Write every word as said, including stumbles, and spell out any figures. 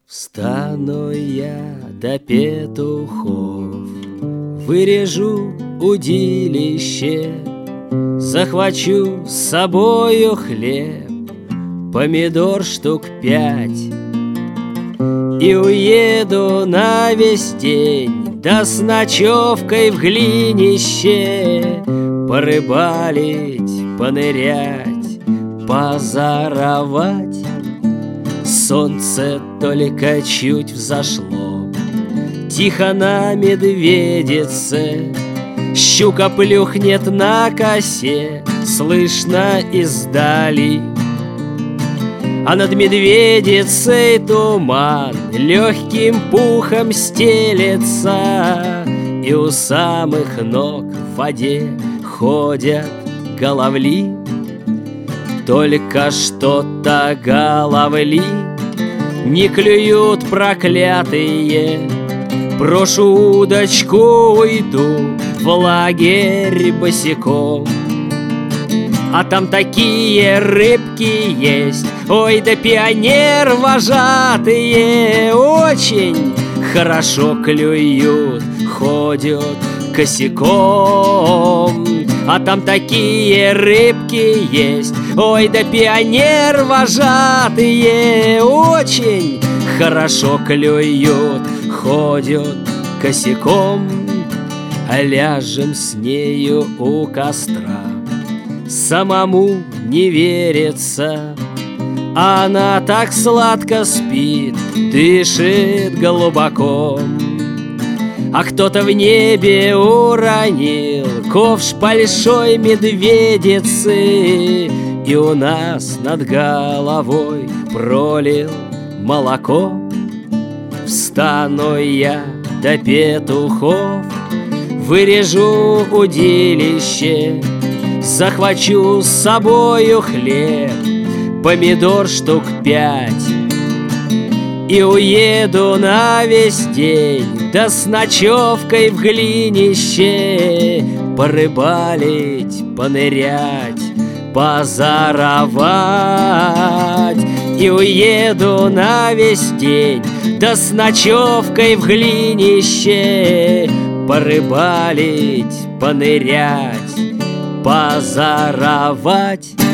Встану я до петухов, вырежу удилище, захвачу с собою хлеб, помидор штук пять, и уеду на весь день, да с ночевкой в глинище, порыбалить, понырять, позаровать. Солнце только чуть взошло, тихо на медведице, щука плюхнет на косе, слышно издали. А над медведицей туман легким пухом стелется, и у самых ног в воде ходят головли. Только что-то головли не клюют проклятые. Брошу удочку, уйду в лагерь босиком, а там такие рыбки есть, ой, да пионер вожатые, очень хорошо клюют, ходят косяком. А там такие рыбки есть, ой, да пионер вожатые, очень хорошо клюют, ходят косяком. Ляжем с нею у костра, самому не верится, она так сладко спит, дышит глубоко. А кто-то в небе уронил ковш большой медведицы, и у нас над головой пролил молоко. Встану я до петухов, вырежу удилище, захвачу с собою хлеб, помидор штук пять, и уеду на весь день, да с ночевкой в глинище, порыбалить, понырять, позаровать. И уеду на весь день, да с ночевкой в глинище, порыбалить, понырять, позаровать.